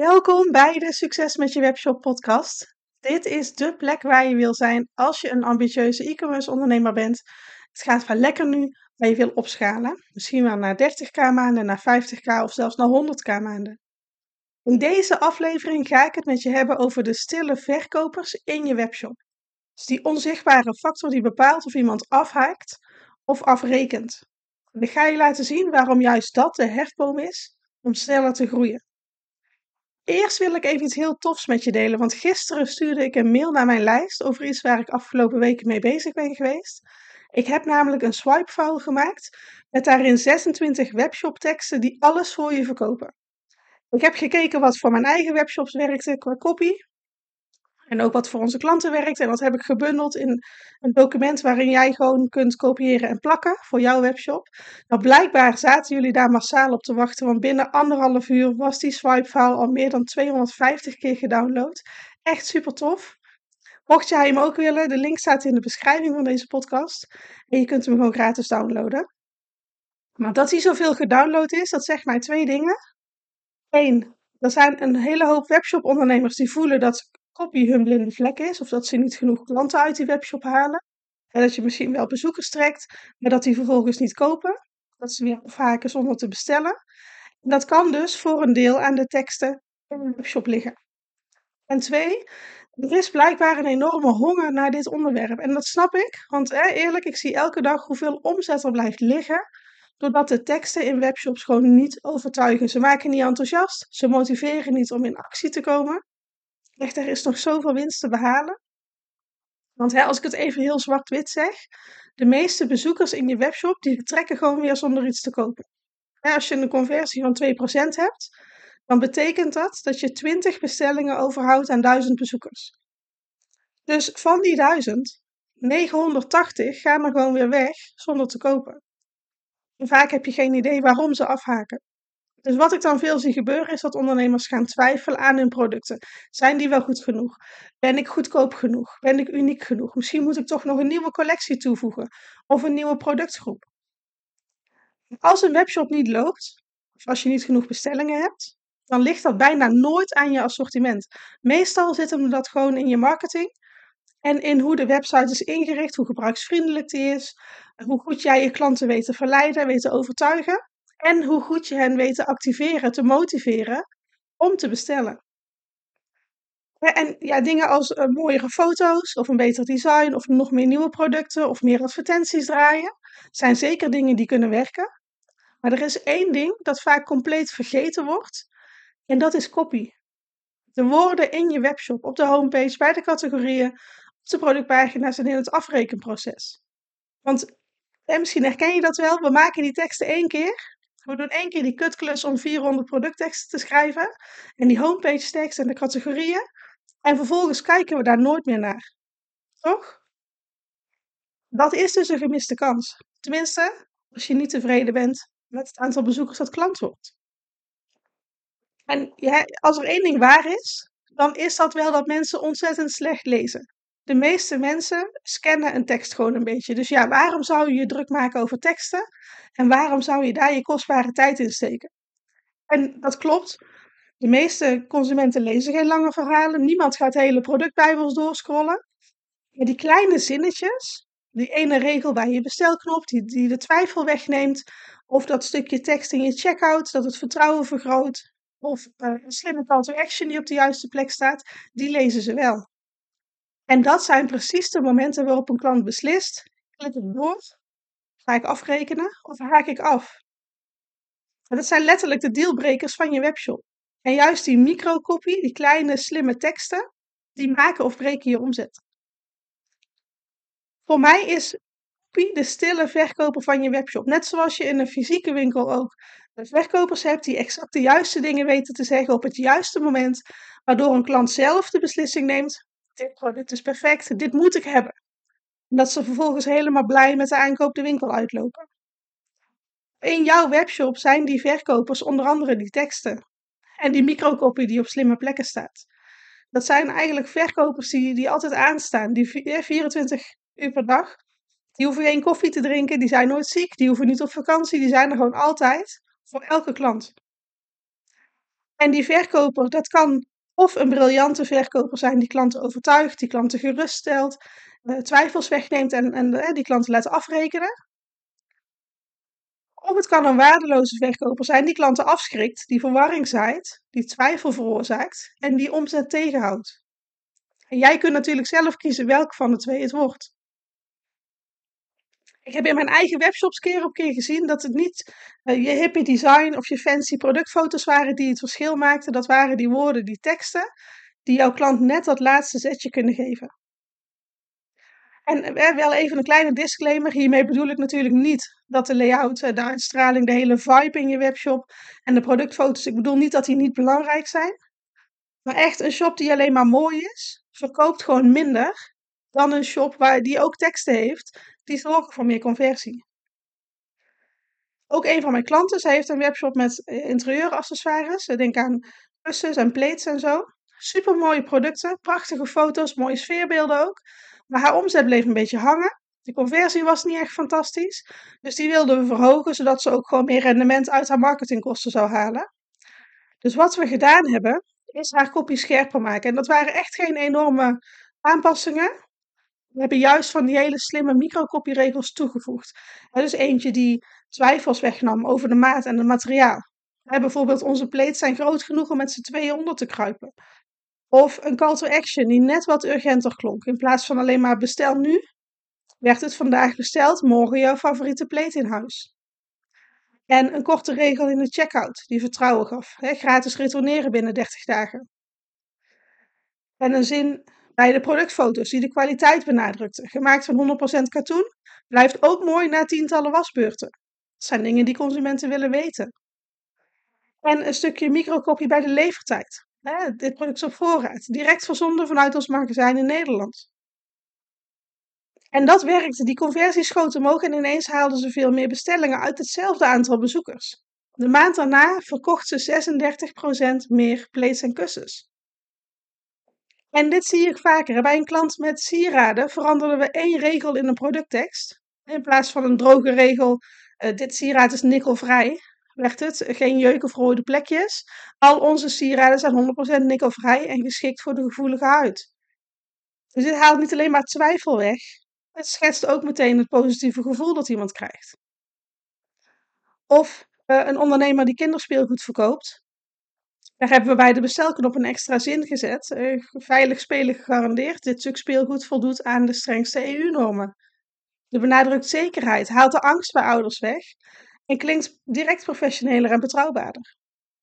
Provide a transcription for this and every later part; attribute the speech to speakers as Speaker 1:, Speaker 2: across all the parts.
Speaker 1: Welkom bij de Succes met je webshop podcast. Dit is de plek waar je wil zijn als je een ambitieuze e-commerce ondernemer bent. Het gaat wel lekker nu, maar je wil opschalen. Misschien wel naar 30k maanden, naar 50k of zelfs naar 100k maanden. In deze aflevering ga ik het met je hebben over de stille verkopers in je webshop. Dus die onzichtbare factor die bepaalt of iemand afhaakt of afrekent. En ik ga je laten zien waarom juist dat de hefboom is om sneller te groeien. Eerst wil ik even iets heel tofs met je delen, want gisteren stuurde ik een mail naar mijn lijst over iets waar ik afgelopen weken mee bezig ben geweest. Ik heb namelijk een swipe file gemaakt met daarin 26 webshop teksten die alles voor je verkopen. Ik heb gekeken wat voor mijn eigen webshops werkte qua copy en ook wat voor onze klanten werkt en dat heb ik gebundeld in een document waarin jij gewoon kunt kopiëren en plakken voor jouw webshop. Nou, blijkbaar zaten jullie daar massaal op te wachten, want binnen 1,5 uur was die swipe file al meer dan 250 keer gedownload. Echt super tof. Mocht jij hem ook willen, de link staat in de beschrijving van deze podcast en je kunt hem gewoon gratis downloaden. Maar dat hij zoveel gedownload is, dat zegt mij 2 dingen. 1, er zijn een hele hoop webshop ondernemers die voelen dat copy hun blinde vlek is, of dat ze niet genoeg klanten uit die webshop halen. En dat je misschien wel bezoekers trekt, maar dat die vervolgens niet kopen. Dat ze weer afhaken zonder te bestellen. En dat kan dus voor een deel aan de teksten in de webshop liggen. En 2, er is blijkbaar een enorme honger naar dit onderwerp. En dat snap ik, want eerlijk, ik zie elke dag hoeveel omzet er blijft liggen, doordat de teksten in webshops gewoon niet overtuigen. Ze maken niet enthousiast, ze motiveren niet om in actie te komen. Echt, er is nog zoveel winst te behalen. Want als ik het even heel zwart-wit zeg, de meeste bezoekers in je webshop, die vertrekken gewoon weer zonder iets te kopen. Als je een conversie van 2% hebt, dan betekent dat je 20 bestellingen overhoudt aan 1000 bezoekers. Dus van die 1000, 980 gaan er gewoon weer weg zonder te kopen. En vaak heb je geen idee waarom ze afhaken. Dus wat ik dan veel zie gebeuren is dat ondernemers gaan twijfelen aan hun producten. Zijn die wel goed genoeg? Ben ik goedkoop genoeg? Ben ik uniek genoeg? Misschien moet ik toch nog een nieuwe collectie toevoegen of een nieuwe productgroep. Als een webshop niet loopt, of als je niet genoeg bestellingen hebt, dan ligt dat bijna nooit aan je assortiment. Meestal zit hem dat gewoon in je marketing en in hoe de website is ingericht, hoe gebruiksvriendelijk die is, hoe goed jij je klanten weet te verleiden, weet te overtuigen en hoe goed je hen weet te activeren, te motiveren om te bestellen. En ja, dingen als mooiere foto's of een beter design of nog meer nieuwe producten of meer advertenties draaien, zijn zeker dingen die kunnen werken. Maar er is één ding dat vaak compleet vergeten wordt en dat is copy. De woorden in je webshop, op de homepage, bij de categorieën, op de productpagina's en in het afrekenproces. Want misschien herken je dat wel, we maken die teksten 1 keer. We doen 1 keer die kutklus om 400 productteksten te schrijven en die homepage tekst en de categorieën. En vervolgens kijken we daar nooit meer naar. Toch? Dat is dus een gemiste kans. Tenminste, als je niet tevreden bent met het aantal bezoekers dat klant wordt. En als er één ding waar is, dan is dat wel dat mensen ontzettend slecht lezen. De meeste mensen scannen een tekst gewoon een beetje. Dus ja, waarom zou je je druk maken over teksten? En waarom zou je daar je kostbare tijd in steken? En dat klopt. De meeste consumenten lezen geen lange verhalen. Niemand gaat hele productbijbels doorscrollen. Maar die kleine zinnetjes, die ene regel bij je bestelknop, die de twijfel wegneemt, of dat stukje tekst in je checkout, dat het vertrouwen vergroot, of een slimme call to action die op de juiste plek staat, die lezen ze wel. En dat zijn precies de momenten waarop een klant beslist, klik ik door, ga ik afrekenen of haak ik af? En dat zijn letterlijk de dealbreakers van je webshop. En juist die microcopy, die kleine slimme teksten, die maken of breken je omzet. Voor mij is copy de stille verkoper van je webshop. Net zoals je in een fysieke winkel ook de verkopers hebt die exact de juiste dingen weten te zeggen op het juiste moment, waardoor een klant zelf de beslissing neemt: dit product is perfect, dit moet ik hebben. En dat ze vervolgens helemaal blij met de aankoop de winkel uitlopen. In jouw webshop zijn die verkopers onder andere die teksten en die microcopy die op slimme plekken staat. Dat zijn eigenlijk verkopers die altijd aanstaan, die 24 uur per dag. Die hoeven geen koffie te drinken, die zijn nooit ziek, die hoeven niet op vakantie, die zijn er gewoon altijd voor elke klant. En die verkoper, dat kan of een briljante verkoper zijn die klanten overtuigt, die klanten geruststelt, twijfels wegneemt en die klanten laat afrekenen. Of het kan een waardeloze verkoper zijn die klanten afschrikt, die verwarring zaait, die twijfel veroorzaakt en die omzet tegenhoudt. En jij kunt natuurlijk zelf kiezen welke van de twee het wordt. Ik heb in mijn eigen webshops keer op keer gezien dat het niet je hippie design of je fancy productfoto's waren die het verschil maakten. Dat waren die woorden, die teksten, die jouw klant net dat laatste zetje kunnen geven. En wel even een kleine disclaimer. Hiermee bedoel ik natuurlijk niet dat de layout, de uitstraling, de hele vibe in je webshop en de productfoto's, ik bedoel niet dat die niet belangrijk zijn. Maar echt een shop die alleen maar mooi is, verkoopt gewoon minder dan een shop die ook teksten heeft, die zorgen voor meer conversie. Ook een van mijn klanten, zij heeft een webshop met interieuraccessoires. Denk aan kussens en plates en zo. Super mooie producten, prachtige foto's, mooie sfeerbeelden ook. Maar haar omzet bleef een beetje hangen. De conversie was niet echt fantastisch. Dus die wilden we verhogen, zodat ze ook gewoon meer rendement uit haar marketingkosten zou halen. Dus wat we gedaan hebben, is haar kopie scherper maken. En dat waren echt geen enorme aanpassingen. We hebben juist van die hele slimme microcopyregels toegevoegd. Dus eentje die twijfels wegnam over de maat en het materiaal. Bijvoorbeeld onze plates zijn groot genoeg om met z'n tweeën onder te kruipen. Of een call to action die net wat urgenter klonk. In plaats van alleen maar bestel nu, werd het vandaag besteld, morgen jouw favoriete plate in huis. En een korte regel in de checkout die vertrouwen gaf. Gratis retourneren binnen 30 dagen. En een zin bij de productfoto's die de kwaliteit benadrukte. Gemaakt van 100% katoen, blijft ook mooi na tientallen wasbeurten. Dat zijn dingen die consumenten willen weten. En een stukje microcopy bij de levertijd. Dit product is op voorraad. Direct verzonden vanuit ons magazijn in Nederland. En dat werkte. Die conversie schoot omhoog en ineens haalden ze veel meer bestellingen uit hetzelfde aantal bezoekers. De maand daarna verkocht ze 36% meer plates en kussens. En dit zie ik vaker. Bij een klant met sieraden veranderden we 1 regel in een producttekst. In plaats van een droge regel, dit sieraad is nikkelvrij, werd het geen jeuk of rode plekjes. Al onze sieraden zijn 100% nikkelvrij en geschikt voor de gevoelige huid. Dus dit haalt niet alleen maar twijfel weg, het schetst ook meteen het positieve gevoel dat iemand krijgt. Of een ondernemer die kinderspeelgoed verkoopt. Daar hebben we bij de bestelknop een extra zin gezet. Veilig spelen gegarandeerd. Dit stuk speelgoed voldoet aan de strengste EU-normen. De benadrukt zekerheid haalt de angst bij ouders weg en klinkt direct professioneler en betrouwbaarder.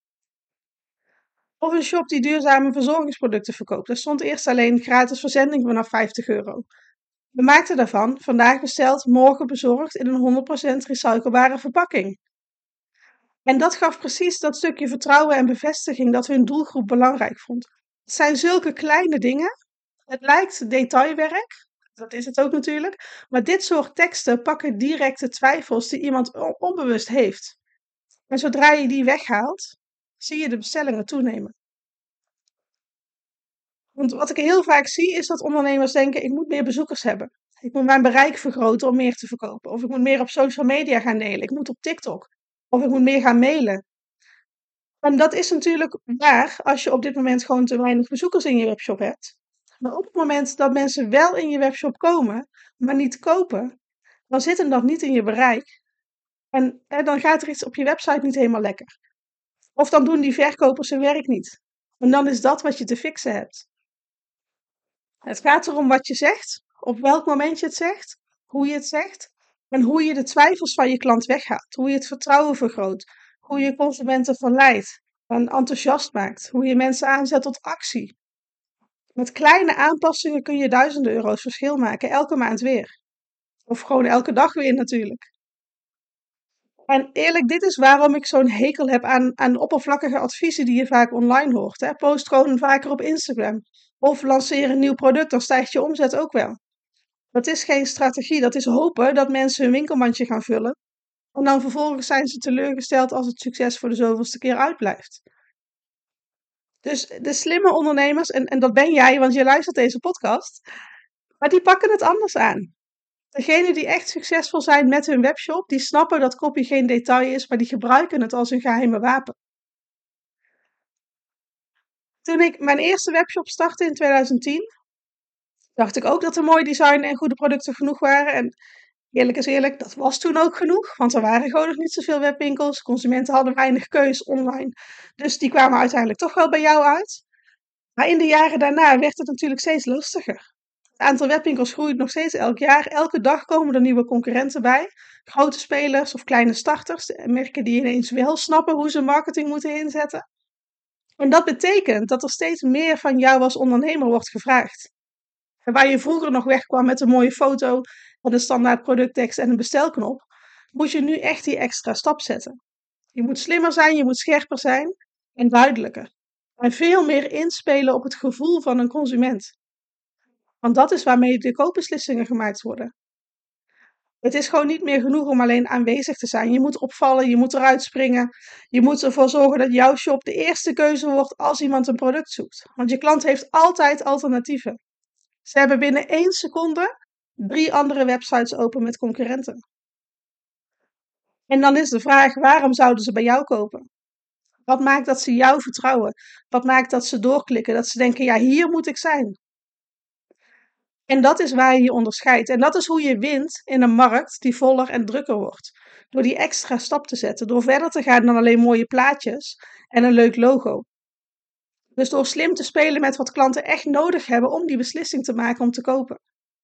Speaker 1: Of een shop die duurzame verzorgingsproducten verkoopt. Daar stond eerst alleen gratis verzending vanaf €50. We maakten daarvan vandaag besteld, morgen bezorgd in een 100% recyclebare verpakking. En dat gaf precies dat stukje vertrouwen en bevestiging dat hun doelgroep belangrijk vond. Het zijn zulke kleine dingen. Het lijkt detailwerk, dat is het ook natuurlijk. Maar dit soort teksten pakken direct de twijfels die iemand onbewust heeft. En zodra je die weghaalt, zie je de bestellingen toenemen. Want wat ik heel vaak zie is dat ondernemers denken, ik moet meer bezoekers hebben. Ik moet mijn bereik vergroten om meer te verkopen. Of ik moet meer op social media gaan delen. Ik moet op TikTok. Of ik moet meer gaan mailen. En dat is natuurlijk waar als je op dit moment gewoon te weinig bezoekers in je webshop hebt. Maar op het moment dat mensen wel in je webshop komen, maar niet kopen, dan zit hem dat niet in je bereik. En dan gaat er iets op je website niet helemaal lekker. Of dan doen die verkopers hun werk niet. En dan is dat wat je te fixen hebt. Het gaat erom wat je zegt, op welk moment je het zegt, hoe je het zegt en hoe je de twijfels van je klant weghaalt. Hoe je het vertrouwen vergroot, hoe je consumenten verleidt en enthousiast maakt, hoe je mensen aanzet tot actie. Met kleine aanpassingen kun je duizenden euro's verschil maken, elke maand weer. Of gewoon elke dag weer natuurlijk. En eerlijk, dit is waarom ik zo'n hekel heb aan oppervlakkige adviezen die je vaak online hoort. Hè. Post gewoon vaker op Instagram. Of lanceer een nieuw product, dan stijgt je omzet ook wel. Dat is geen strategie, dat is hopen dat mensen hun winkelmandje gaan vullen. En dan vervolgens zijn ze teleurgesteld als het succes voor de zoveelste keer uitblijft. Dus de slimme ondernemers, en dat ben jij, want je luistert deze podcast, maar die pakken het anders aan. Degenen die echt succesvol zijn met hun webshop, die snappen dat copy geen detail is, maar die gebruiken het als hun geheime wapen. Toen ik mijn eerste webshop startte in 2010, dacht ik ook dat een mooi design en goede producten genoeg waren. En eerlijk is eerlijk, dat was toen ook genoeg, want er waren gewoon nog niet zoveel webwinkels. Consumenten hadden weinig keus online, dus die kwamen uiteindelijk toch wel bij jou uit. Maar in de jaren daarna werd het natuurlijk steeds lastiger. Het aantal webwinkels groeit nog steeds elk jaar. Elke dag komen er nieuwe concurrenten bij. Grote spelers of kleine starters, merken die ineens wel snappen hoe ze marketing moeten inzetten. En dat betekent dat er steeds meer van jou als ondernemer wordt gevraagd. En waar je vroeger nog wegkwam met een mooie foto en een standaard producttekst en een bestelknop, moet je nu echt die extra stap zetten. Je moet slimmer zijn, je moet scherper zijn en duidelijker. En veel meer inspelen op het gevoel van een consument. Want dat is waarmee de koopbeslissingen gemaakt worden. Het is gewoon niet meer genoeg om alleen aanwezig te zijn. Je moet opvallen, je moet eruit springen. Je moet ervoor zorgen dat jouw shop de eerste keuze wordt als iemand een product zoekt. Want je klant heeft altijd alternatieven. Ze hebben binnen 1 seconde 3 andere websites open met concurrenten. En dan is de vraag, waarom zouden ze bij jou kopen? Wat maakt dat ze jou vertrouwen? Wat maakt dat ze doorklikken? Dat ze denken, ja, hier moet ik zijn. En dat is waar je je onderscheidt. En dat is hoe je wint in een markt die voller en drukker wordt. Door die extra stap te zetten. Door verder te gaan dan alleen mooie plaatjes en een leuk logo. Dus door slim te spelen met wat klanten echt nodig hebben om die beslissing te maken om te kopen.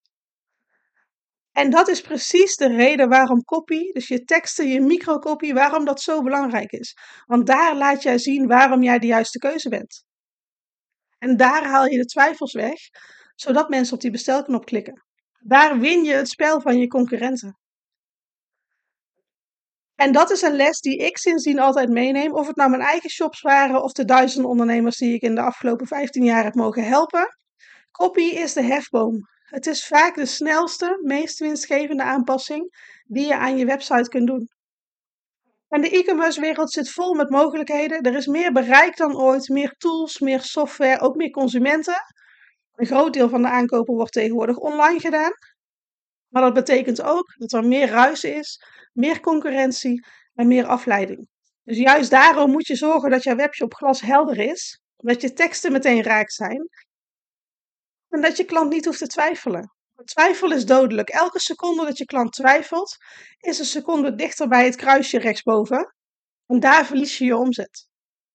Speaker 1: En dat is precies de reden waarom copy, dus je teksten, je microcopy, waarom dat zo belangrijk is. Want daar laat jij zien waarom jij de juiste keuze bent. En daar haal je de twijfels weg, zodat mensen op die bestelknop klikken. Daar win je het spel van je concurrenten. En dat is een les die ik sindsdien altijd meeneem, of het nou mijn eigen shops waren of de duizenden ondernemers die ik in de afgelopen 15 jaar heb mogen helpen. Copy is de hefboom. Het is vaak de snelste, meest winstgevende aanpassing die je aan je website kunt doen. En de e-commerce wereld zit vol met mogelijkheden. Er is meer bereik dan ooit, meer tools, meer software, ook meer consumenten. Een groot deel van de aankopen wordt tegenwoordig online gedaan. Maar dat betekent ook dat er meer ruis is, meer concurrentie en meer afleiding. Dus juist daarom moet je zorgen dat jouw webshop glashelder is, dat je teksten meteen raak zijn en dat je klant niet hoeft te twijfelen. Twijfel is dodelijk. Elke seconde dat je klant twijfelt, is een seconde dichter bij het kruisje rechtsboven. En daar verlies je je omzet.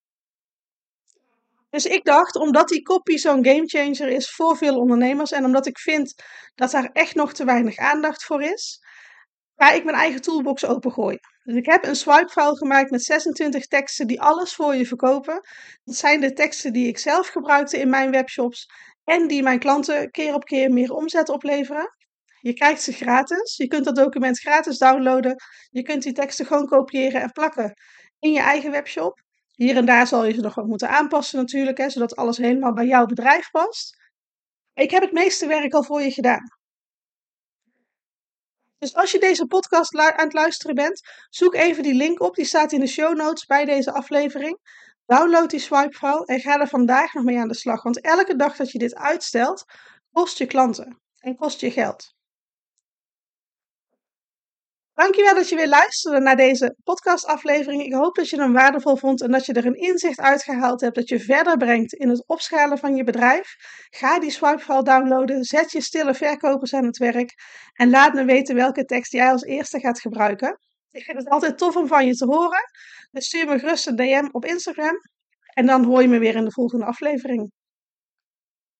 Speaker 1: Dus ik dacht, omdat die copy zo'n gamechanger is voor veel ondernemers en omdat ik vind dat daar echt nog te weinig aandacht voor is, ga ik mijn eigen toolbox opengooien. Dus ik heb een swipefile gemaakt met 26 teksten die alles voor je verkopen. Dat zijn de teksten die ik zelf gebruikte in mijn webshops en die mijn klanten keer op keer meer omzet opleveren. Je krijgt ze gratis. Je kunt dat document gratis downloaden. Je kunt die teksten gewoon kopiëren en plakken in je eigen webshop. Hier en daar zal je ze nog wat moeten aanpassen natuurlijk, hè, zodat alles helemaal bij jouw bedrijf past. Ik heb het meeste werk al voor je gedaan. Dus als je deze podcast aan het luisteren bent, zoek even die link op. Die staat in de show notes bij deze aflevering. Download die swipefile en ga er vandaag nog mee aan de slag. Want elke dag dat je dit uitstelt, kost je klanten en kost je geld. Dankjewel dat je weer luisterde naar deze podcastaflevering. Ik hoop dat je hem waardevol vond en dat je er een inzicht uitgehaald hebt dat je verder brengt in het opschalen van je bedrijf. Ga die swipefile downloaden, zet je stille verkopers aan het werk en laat me weten welke tekst jij als eerste gaat gebruiken. Ik vind het altijd tof om van je te horen, dus stuur me gerust een DM op Instagram en dan hoor je me weer in de volgende aflevering.